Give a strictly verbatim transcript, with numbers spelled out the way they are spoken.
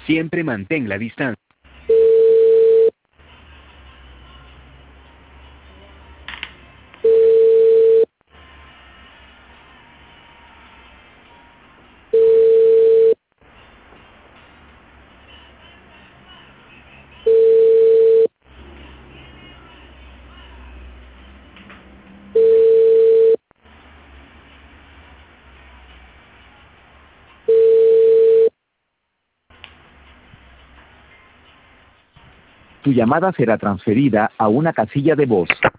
Siempre mantén la distancia. Tu llamada será transferida a una casilla de voz.